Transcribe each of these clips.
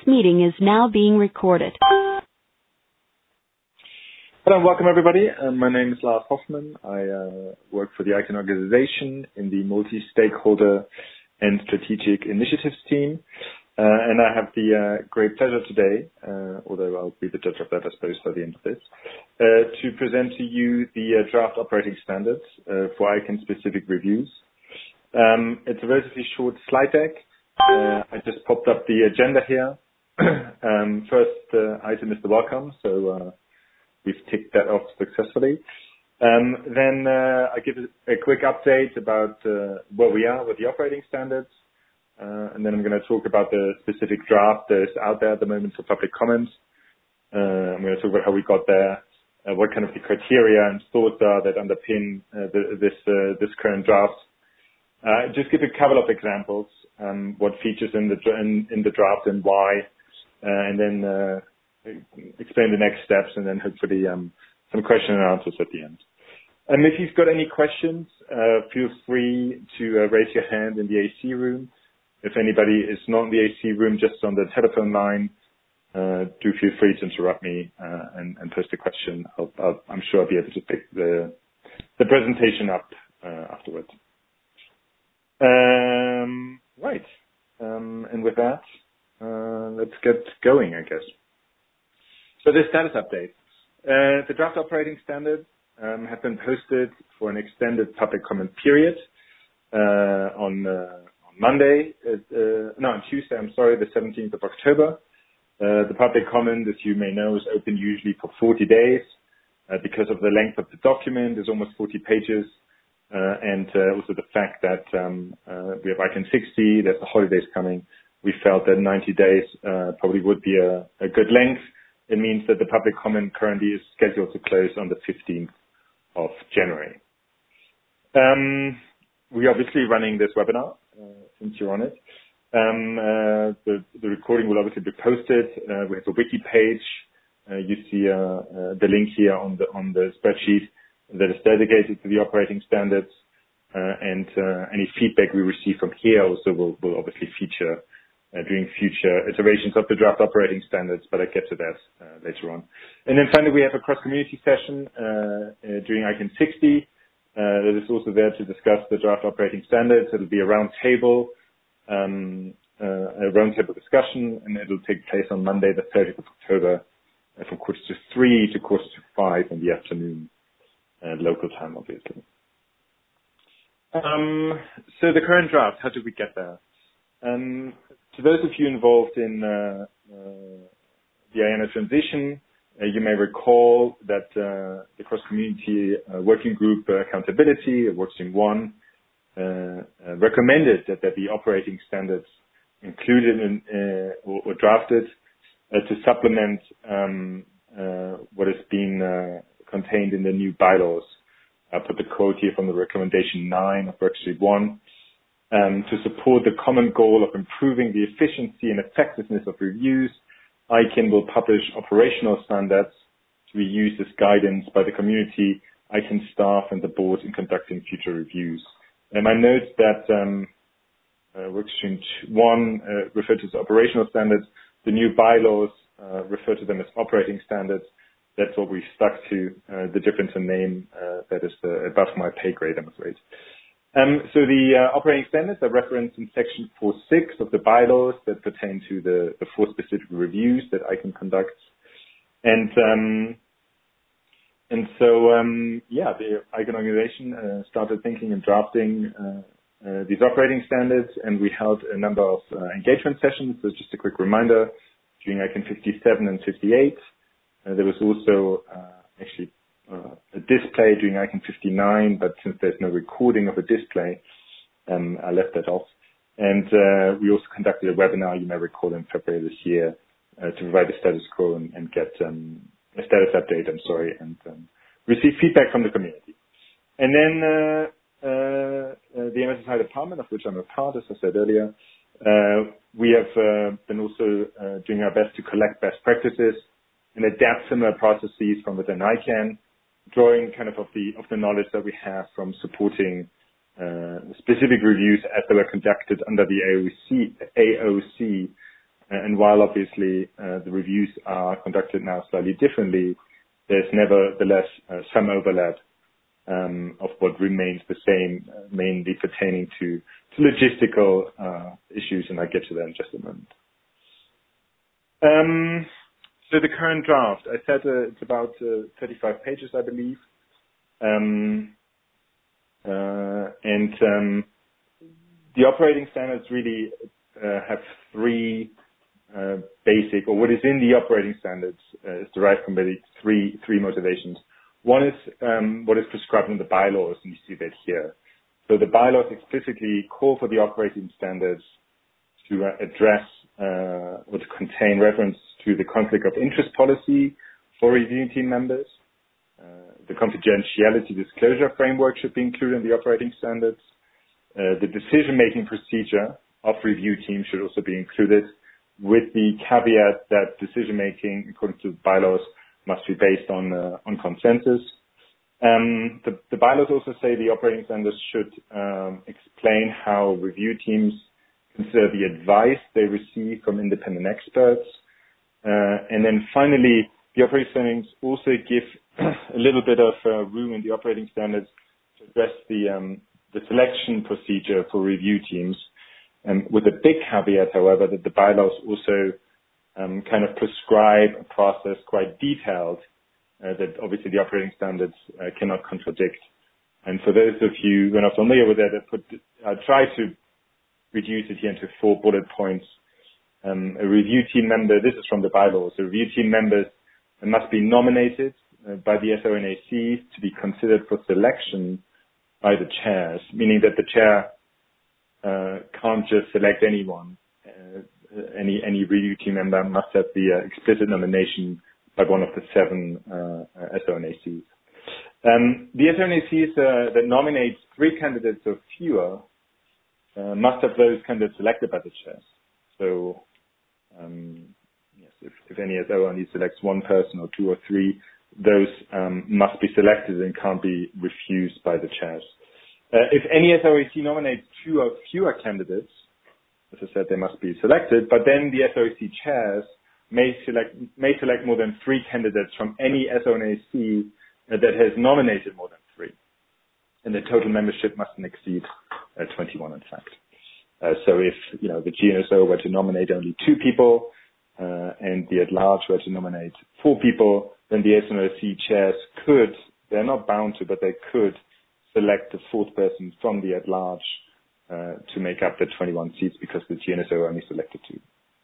meeting is now being recorded. Hello, welcome everybody. My name is Lars Hoffman. I work for the ICANN organization in the multi-stakeholder and strategic initiatives team. And I have the great pleasure today, although I'll be the judge of that, I suppose, by the end of this, to present to you the draft operating standards for ICANN specific reviews. It's a relatively short slide deck. I just popped up the agenda here. First item is the welcome, so we've ticked that off successfully. Then I give a quick update about where we are with the operating standards. And then I'm going to talk about the specific draft that is out there at the moment for public comment. I'm going to talk about how we got there, what kind of the criteria and thoughts are that underpin this current draft. Just give a couple of examples, what features in the draft and why, and then explain the next steps, and then hopefully some question and answers at the end. And if you've got any questions, feel free to raise your hand in the AC room. If anybody is not in the AC room, just on the telephone line, do feel free to interrupt me and post a question. I'm sure I'll be able to pick the presentation up afterwards. Right. And with that, let's get going, I guess. So the status update. The draft operating standards have been posted for an extended public comment period on Tuesday, the 17th of October. The public comment, as you may know, is open usually for 40 days. Because of the length of the document, it's almost 40 pages. And also the fact that we have ICANN 60, there's the holidays coming. We felt that 90 days probably would be a good length. It means that the public comment currently is scheduled to close on the 15th of January. We're obviously running this webinar since you're on it. The recording will obviously be posted. We have a wiki page. You see the link here on the spreadsheet that is dedicated to the operating standards. And any feedback we receive from here also will obviously feature during future iterations of the draft operating standards, but I'll get to that later on. And then finally, we have a cross-community session during ICANN 60 that is also there to discuss the draft operating standards. It'll be a roundtable discussion, and it'll take place on Monday, the 30th of October, from 3:45 to 5:45 in the afternoon, local time, obviously. So the current draft, how did we get there? To those of you involved in the IANA transition, you may recall that the cross-community working group accountability, Workstream 1, recommended that there be operating standards included in or drafted to supplement what has been contained in the new bylaws. I'll put the quote here from the recommendation 9 of Workstream 1. To support the common goal of improving the efficiency and effectiveness of reviews, ICANN will publish operational standards to be used as guidance by the community, ICANN staff, and the board in conducting future reviews. And I note that Workstream 1 referred to as operational standards. The new bylaws refer to them as operating standards. That's what we stuck to. The difference in name that is above my pay grade, I'm afraid. So the operating standards are referenced in section 4.6 of the bylaws that pertain to the 4 specific reviews that ICANN conducts. And so the ICANN organization started thinking and drafting these operating standards, and we held a number of engagement sessions. So just a quick reminder, during ICANN 57 and 58, there was also a display during ICANN 59, but since there's no recording of a display, I left that off. And we also conducted a webinar, you may recall, in February this year to provide a status quo and get a status update, and receive feedback from the community. And then the MSSI department, of which I'm a part, as I said earlier, we have been also doing our best to collect best practices and adapt similar processes from within ICANN, drawing kind of the knowledge that we have from supporting specific reviews as they were conducted under the AOC And while obviously the reviews are conducted now slightly differently, there's nevertheless some overlap of what remains the same, mainly pertaining to logistical issues, and I'll get to that in just a moment. So the current draft, I said it's about 35 pages, I believe. The operating standards really have three basic, or what is in the operating standards is derived from the three motivations. One is what is prescribed in the bylaws, and you see that here. So the bylaws explicitly call for the operating standards to address or to contain reference to the conflict of interest policy for review team members. The confidentiality disclosure framework should be included in the operating standards. The decision-making procedure of review teams should also be included, with the caveat that decision-making, according to the bylaws, must be based on consensus. The bylaws also say the operating standards should explain how review teams consider the advice they receive from independent experts. And then finally, the operating standards also give a little bit of room in the operating standards to address the selection procedure for review teams, with a big caveat, however, that the bylaws also kind of prescribe a process quite detailed that obviously the operating standards cannot contradict. And for those of you who are not familiar with that, I try to reduce it here into 4 bullet points. A review team member, this is from the bylaws, a review team members must be nominated by the SONAC to be considered for selection by the chairs, meaning that the chair can't just select anyone. Any review team member must have the explicit nomination by one of the 7 SONACs. The SONACs that nominate 3 candidates or fewer must have those candidates selected by the chairs. So, yes, if any SO only selects 1 person or 2 or 3, those must be selected and can't be refused by the chairs. If any SOAC nominates 2 or fewer candidates, as I said, they must be selected, but then the SOAC chairs may select more than 3 candidates from any SONAC that has nominated more than 3. And the total membership mustn't exceed 21, in fact. So if, the GNSO were to nominate only 2 people, and the at-large were to nominate 4 people, then the SONAC chairs could, they're not bound to, but they could select the 4th person from the at-large to make up the 21 seats, because the GNSO only selected 2.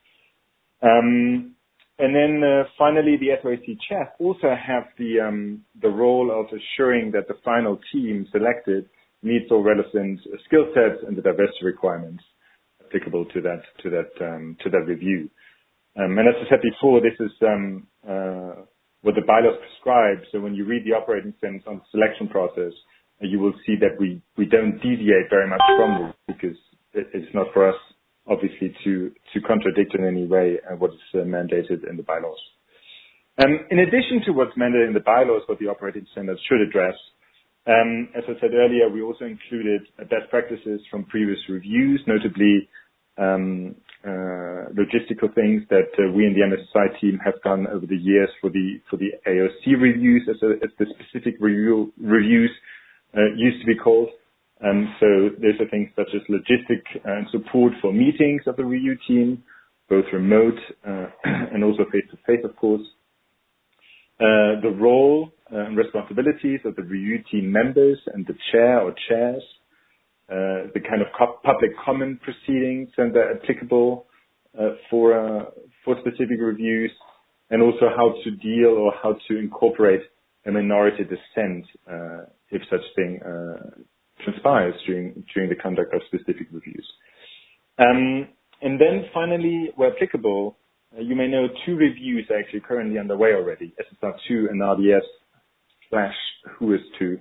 And then finally, the SOAC chairs also have the role of assuring that the final team selected meets all relevant skill sets and the diversity requirements applicable to that review. And as I said before, this is what the bylaws prescribe. So when you read the operating standards on the selection process, you will see that we don't deviate very much from it, because it's not for us, obviously, to contradict in any way what is mandated in the bylaws. In addition to what's mandated in the bylaws, what the operating standards should address, as I said earlier, we also included best practices from previous reviews, notably logistical things that we in the MSSI team have done over the years for the AOC reviews, as the specific reviews used to be called. So there's things such as logistic and support for meetings of the review team, both remote and also face-to-face, of course. The role and responsibilities of the review team members and the chair or chairs, the kind of public comment proceedings and they're applicable for specific reviews, and also how to deal or how to incorporate a minority dissent if such thing transpires during the conduct of specific reviews. And then finally, where applicable, you may know 2 reviews are actually currently underway already, SSR2 and RDS/WHOIS2,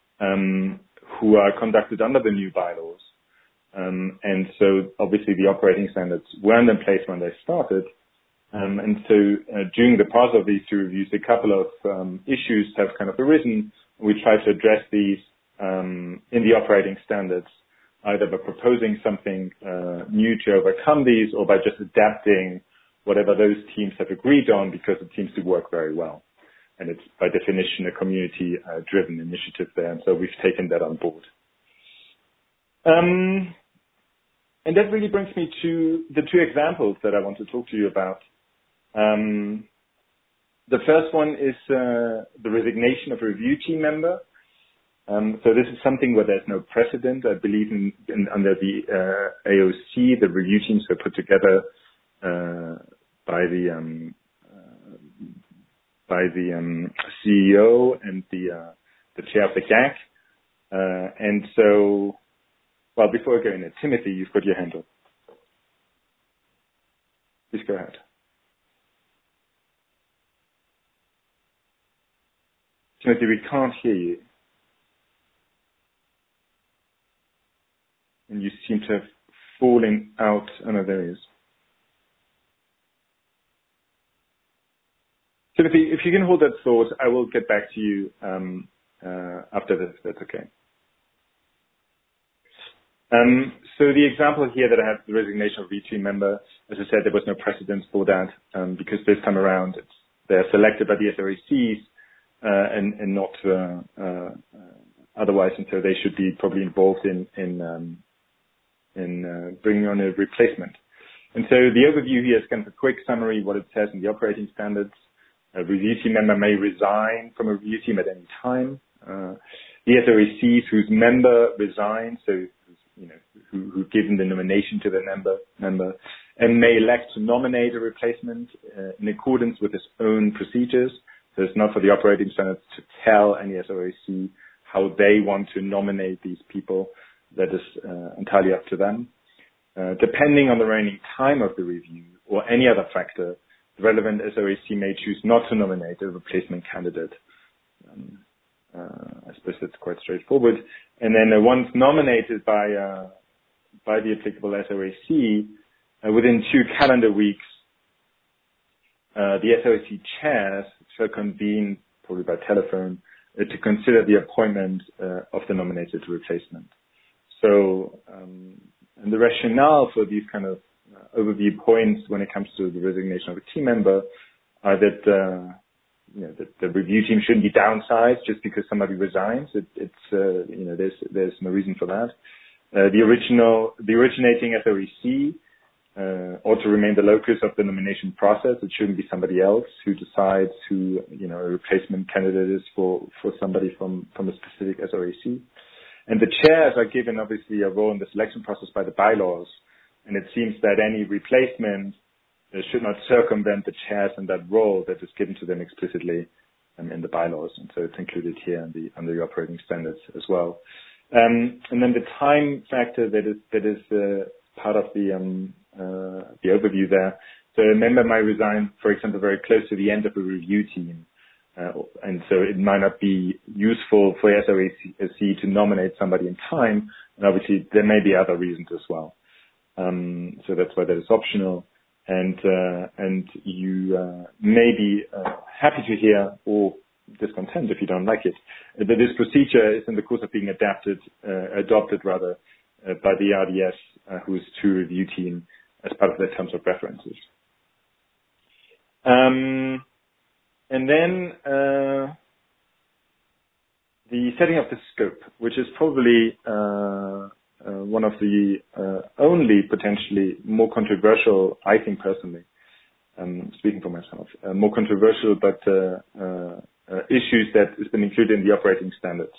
who are conducted under the new bylaws. And so obviously the operating standards weren't in place when they started. And so during the process of these 2 reviews, a couple of issues have kind of arisen. We try to address these in the operating standards, either by proposing something new to overcome these, or by just adapting whatever those teams have agreed on, because it seems to work very well. And it's by definition a community-driven initiative there, and so we've taken that on board. And that really brings me to the two examples that I want to talk to you about. The first one is the resignation of a review team member. So this is something where there's no precedent. I believe under the AOC, the review teams were put together by the CEO and the chair of the GAC. And so, well, before I go in, Timothy, you've got your hand up. Please go ahead. Timothy, we can't hear you. And you seem to have fallen out. Oh, no, there he is. Timothy, if you can hold that thought, I will get back to you after this. That's okay. So the example here that I have, the resignation of a review team member, as I said, there was no precedence for that because this time around they're selected by the SRACs and not otherwise, and so they should be probably involved in bringing on a replacement. And so the overview here is kind of a quick summary, what it says in the operating standards. A review team member may resign from a review team at any time. The SRACs whose member resigns, so who've given the nomination to the member, and may elect to nominate a replacement in accordance with his own procedures. So it's not for the operating standards to tell any SRAC how they want to nominate these people. That is entirely up to them. Depending on the remaining time of the review or any other factor, the relevant SRAC may choose not to nominate a replacement candidate. I suppose that's quite straightforward. And then once nominated by the applicable SRAC, within 2 calendar weeks, the SRAC chairs shall convene, probably by telephone, to consider the appointment of the nominated replacement. So, and the rationale for these kind of overview points when it comes to the resignation of a team member are that that the review team shouldn't be downsized just because somebody resigns. There's no reason for that. The originating SRAC ought to remain the locus of the nomination process. It shouldn't be somebody else who decides who a replacement candidate is for somebody from a specific SRAC. And the chairs are given obviously a role in the selection process by the bylaws, and it seems that any replacement should not circumvent the chairs in that role that is given to them explicitly in the bylaws, and so it's included here under the operating standards as well. And then the time factor that is part of the overview there. So a member might resign, for example, very close to the end of a review team. And so it might not be useful for SRAC to nominate somebody in time, and obviously there may be other reasons as well. So that's why that is optional, and you may be happy to hear or discontent if you don't like it, that this procedure is in the course of being adopted by the RDS, who is to review team as part of their terms of references. And then the setting of the scope, which is probably one of the only potentially more controversial, I think personally, speaking for myself, more controversial but issues that has been included in the operating standards.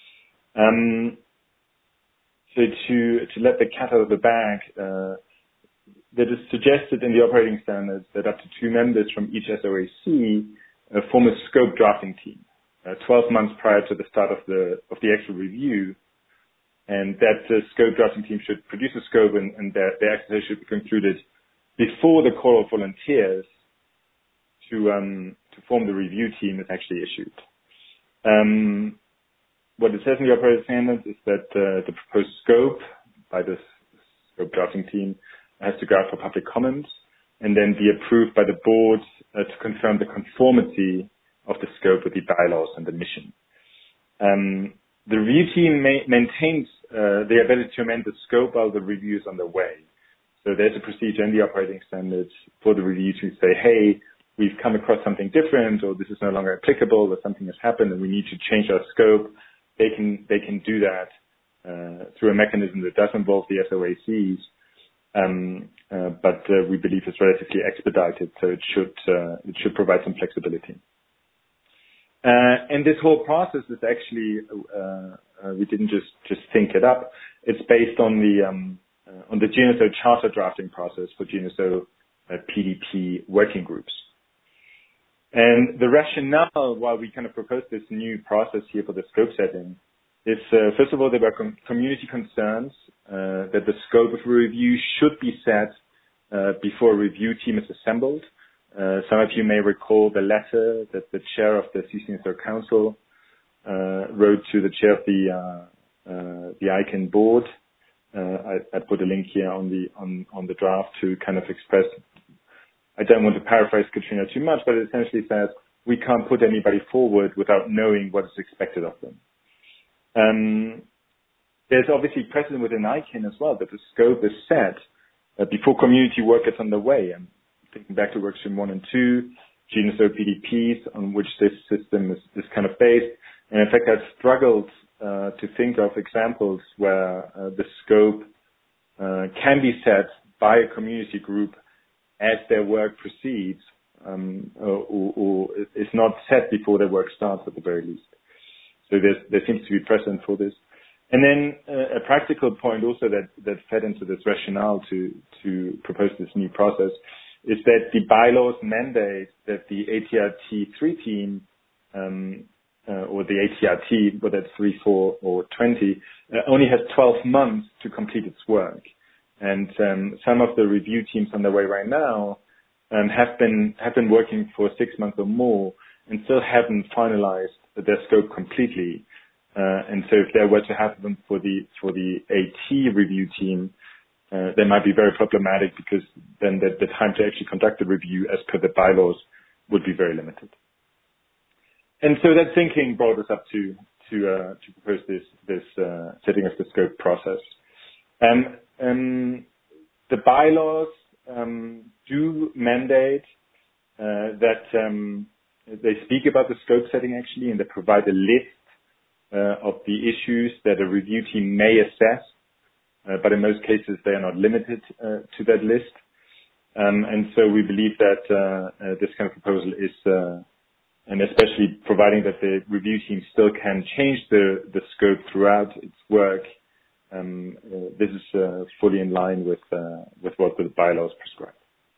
So to let the cat out of the bag, that is suggested in the operating standards that up to 2 members from each SRAC form a scope drafting team 12 months prior to the start of the actual review, and that scope drafting team should produce a scope and their exercise should be concluded before the call of volunteers to form the review team is actually issued. What it says in the operating standards is that the proposed scope by this scope drafting team has to go out for public comments and then be approved by the board to confirm the conformity of the scope with the bylaws and the mission. The review team maintains the ability to amend the scope while the review is underway. So there's a procedure in the operating standards for the review to say, hey, we've come across something different, or this is no longer applicable, or something has happened and we need to change our scope. They can do that through a mechanism that does involve the SOACs, but we believe it's relatively expedited, so it should provide some flexibility. And this whole process is actually we didn't just think it up. It's based on the GNSO charter drafting process for GNSO PDP working groups. And the rationale why we kind of proposed this new process here for the scope setting is, first of all, there were community concerns that the scope of a review should be set before a review team is assembled. Some of you may recall the letter that the chair of the CCNSO Council wrote to the chair of the ICANN board. I put a link here on the draft to kind of express. I don't want to paraphrase Katrina too much, but it essentially says we can't put anybody forward without knowing what is expected of them. There's obviously precedent within ICANN as well that the scope is set before community work gets underway. And thinking back to workstream 1 and 2, GNSO PDPs, on which this system is kind of based. And in fact, I've struggled to think of examples where the scope can be set by a community group as their work proceeds, or is not set before their work starts at the very least. So there seems to be precedent for this. And then a practical point also that fed into this rationale to propose this new process is that the bylaws mandate that the ATRT3 team, or the ATRT, whether it's 3, 4, or 20, only has 12 months to complete its work. And some of the review teams on their way right now have been working for 6 months or more and still haven't finalized their scope completely. And so if there were to happen for the AT review team, they might be very problematic because then the time to actually conduct the review as per the bylaws would be very limited. And so that thinking brought us up to propose this setting of the scope process. The bylaws do mandate that they speak about the scope setting actually, and they provide a list of the issues that a review team may assess, but in most cases they are not limited to that list. And so we believe that this kind of proposal is, and especially providing that the review team still can change the scope throughout its work, this is fully in line with what the bylaws prescribe.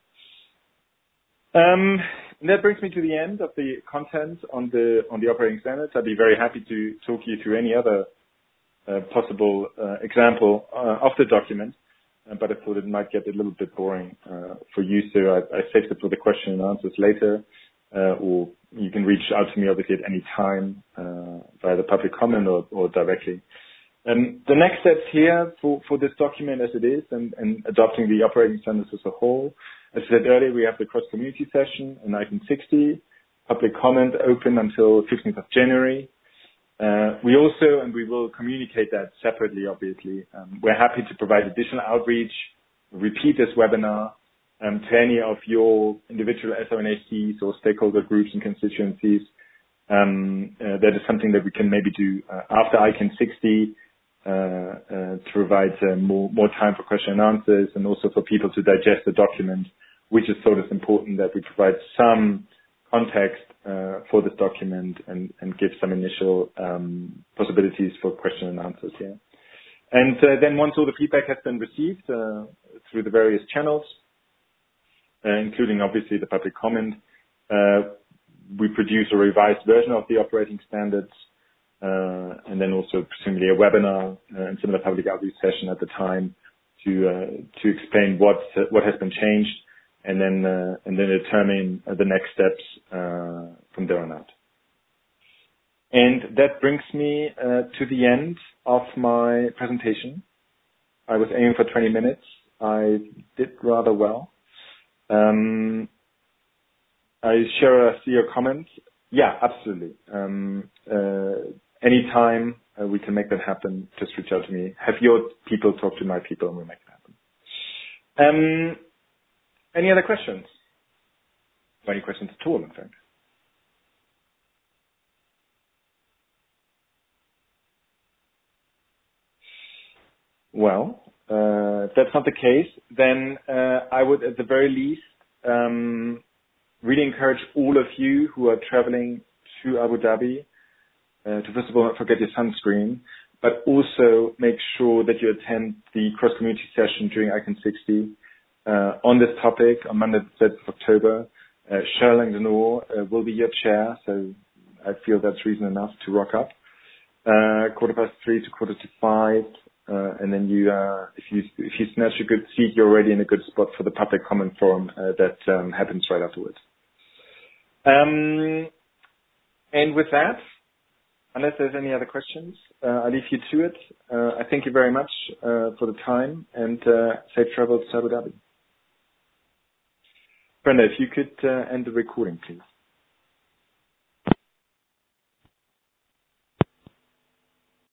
That brings me to the end of the content on the operating standards. I'd be very happy to talk you through any other possible example of the document, but I thought it might get a little bit boring for you, so I saved it for the question and answers later, or you can reach out to me obviously at any time via the public comment or directly. The next steps here for this document as it is and adopting the operating standards as a whole, as I said earlier, we have the cross-community session in item 60, public comment open until 15th of January. We also, and we will communicate that separately obviously, we're happy to provide additional outreach, repeat this webinar to any of your individual SONHCs or stakeholder groups and constituencies. That is something that we can maybe do after ICANN 60 to provide more time for question and answers, and also for people to digest the document, which is sort of important that we provide some context for this document and give some initial possibilities for question and answers here. And then once all the feedback has been received through the various channels, including obviously the public comment, we produce a revised version of the operating standards, and then also presumably a webinar and similar public outreach session at the time to explain what has been changed, and then determine the next steps from there on out. And that brings me to the end of my presentation. I was aiming for 20 minutes. I did rather well. I share your comments. Yeah, absolutely. Anytime we can make that happen, just reach out to me. Have your people talk to my people and we'll make it Any other questions? Or any questions at all, in fact? Well, if that's not the case, then I would, at the very least, really encourage all of you who are traveling to Abu Dhabi to first of all not forget your sunscreen, but also make sure that you attend the cross-community session during ICANN 60 on this topic on Monday the 3rd of October. Charles Langdenour will be your chair, so I feel that's reason enough to rock up. 3:15 to 4:45, and then you, if you snatch a good seat, you're already in a good spot for the public comment forum that happens right afterwards. And with that, unless there's any other questions, I leave you to it. I thank you very much for the time, and safe travels to Abu Dhabi. Brenda, if you could end the recording, please.